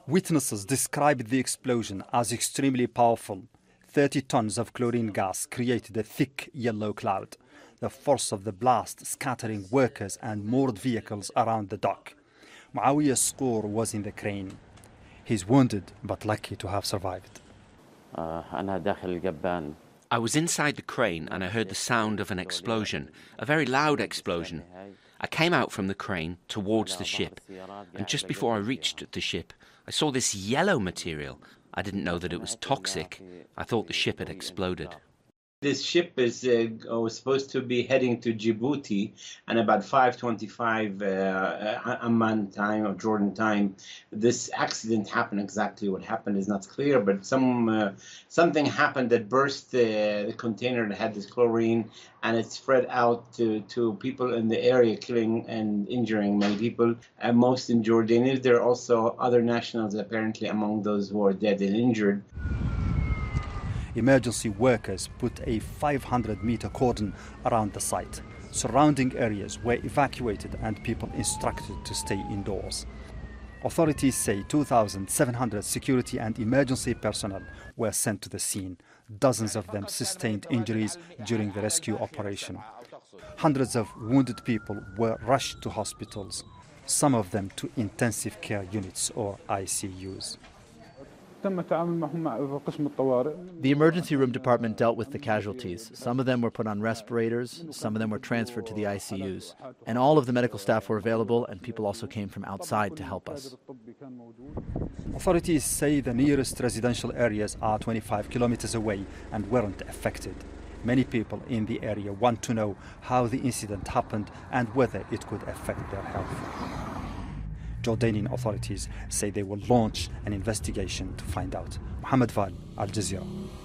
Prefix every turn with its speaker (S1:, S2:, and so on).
S1: Witnesses described the explosion as extremely powerful. 30 tons of chlorine gas created a thick yellow cloud. The force of the blast scattering workers and moored vehicles around the dock. Muawiyah Sqour was in the crane. He's wounded but lucky to have survived.
S2: I was inside the crane and I heard the sound of an explosion, a very loud explosion. I came out from the crane towards the ship, and just before I reached the ship, I saw this yellow material. I didn't know that it was toxic. I thought the ship had exploded.
S3: This ship was supposed to be heading to Djibouti, and about 5:25 Amman time or Jordan time, this accident happened. Exactly what happened is not clear, but something happened that burst the container that had this chlorine, and it spread out to people in the area, killing and injuring many people, most in Jordanians. There are also other nationals apparently among those who are dead and injured.
S1: Emergency workers put a 500-meter cordon around the site. Surrounding areas were evacuated and people instructed to stay indoors. Authorities say 2,700 security and emergency personnel were sent to the scene. Dozens of them sustained injuries during the rescue operation. Hundreds of wounded people were rushed to hospitals, some of them to intensive care units or ICUs.
S4: The emergency room department dealt with the casualties. Some of them were put on respirators, some of them were transferred to the ICUs. And all of the medical staff were available, and people also came from outside to help us.
S1: Authorities say the nearest residential areas are 25 kilometers away and weren't affected. Many people in the area want to know how the incident happened and whether it could affect their health. Jordanian authorities say they will launch an investigation to find out. Mohammed Val, Al Jazeera.